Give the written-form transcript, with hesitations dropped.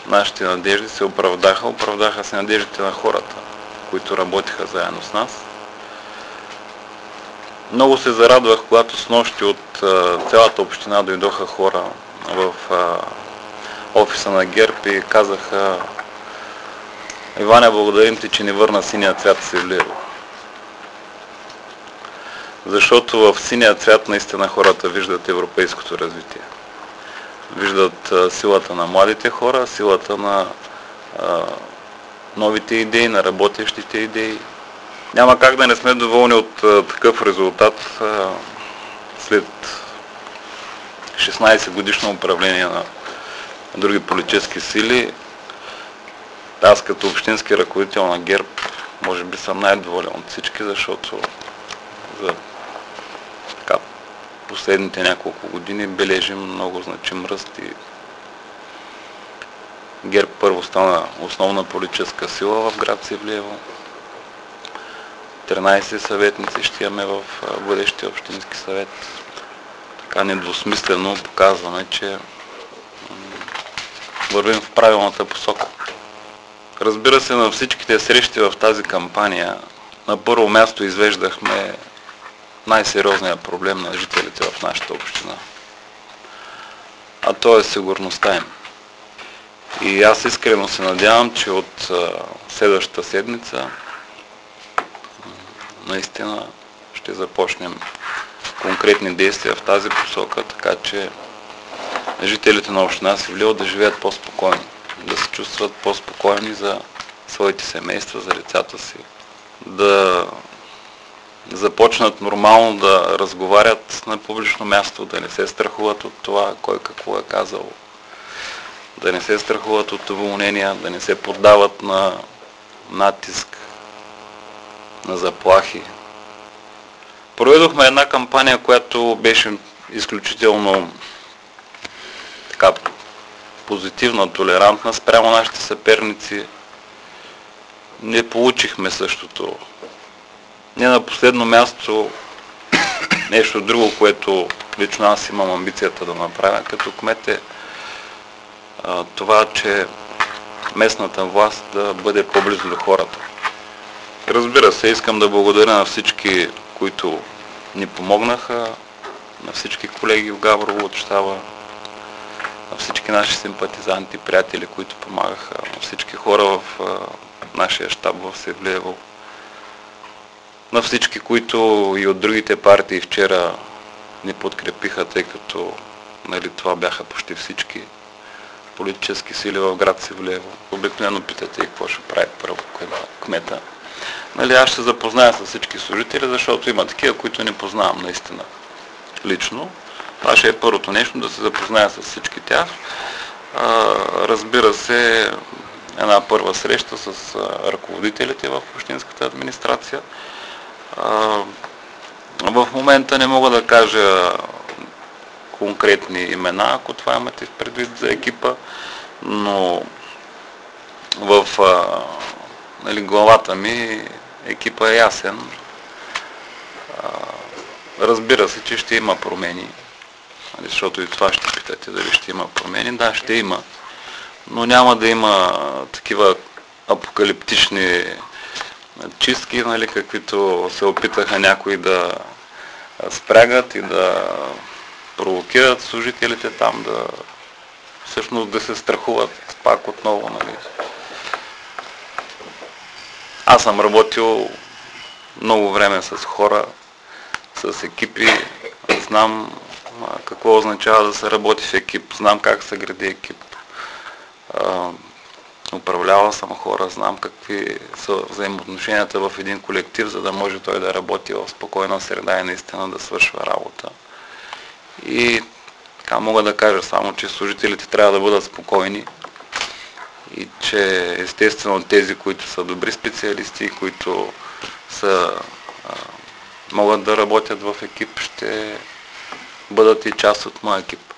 нашите надежди се оправдаха се надеждите на хората, които работиха заедно с нас. Много се зарадвах, когато снощи от цялата община дойдоха хора в офиса на ГЕРБ и казаха: Иване, благодарим ти, че ни върна синия цвят в Севлиево. Защото в синия цвят наистина хората виждат европейското развитие. Виждат силата на младите хора, силата на новите идеи, на работещите идеи. Няма как да не сме доволни от такъв резултат след 16 годишно управление на други политически сили. Аз като общински ръководител на ГЕРБ може би съм най-доволен от всички, защото за последните няколко години бележим много значим ръст и ГЕРБ първо стана основна политическа сила в град Севлиево. 13 съветници ще имаме в бъдещия общински съвет. Така недвусмислено показваме, че вървим в правилната посока. Разбира се, на всичките срещи в тази кампания на първо място извеждахме най-сериозният проблем на жителите в нашата община. А то е сигурността им. И аз искрено се надявам, че от следващата седмица наистина ще започнем конкретни действия в тази посока, така че жителите на община Севлиево да живеят по-спокойно, да се чувстват по-спокойни за своите семейства, за децата си, да започнат нормално да разговарят на публично място, да не се страхуват от това кой какво е казал, да не се страхуват от уволнения, да не се поддават на натиск, на заплахи. Проведохме една кампания, която беше изключително така позитивна, толерантна спрямо нашите съперници. Не получихме същото. Не на последно място нещо друго, което лично аз имам амбицията да направя като кмет е това, че местната власт да бъде по-близо до хората. Разбира се, искам да благодаря на всички, които ни помогнаха, на всички колеги в Габрово от щаба, на всички наши симпатизанти, приятели, които помагаха, на всички хора в нашия щаб в Севлиево, на всички, които и от другите партии вчера ни подкрепиха, тъй като това бяха почти всички политически сили в град Севлиево. Обикновено питате и какво ще прави първо кмета. Аз ще се запозная с всички служители, защото има такива, които не познавам наистина лично. Това ще е първото нещо, да се запозная с всички тях. Разбира се, една първа среща с ръководителите в общинската администрация. В момента не мога да кажа конкретни имена, ако това имате предвид за екипа, но в главата ми екипа е ясен. Разбира се, че ще има промени, защото и това ще питате дали ще има промени. Да, ще има, но няма да има такива апокалиптични чистки, каквито се опитаха някои да спрягат и да провокират служителите там, всъщност да се страхуват пак отново. Аз съм работил много време с хора, с екипи, знам какво означава да се работи в екип, знам как се гради екип. Управлявал съм хора, знам какви са взаимоотношенията в един колектив, за да може той да работи в спокойна среда и наистина да свършва работа. И така мога да кажа само, че служителите трябва да бъдат спокойни и че естествено тези, които са добри специалисти, които могат да работят в екип, ще бъдат и част от моя екип.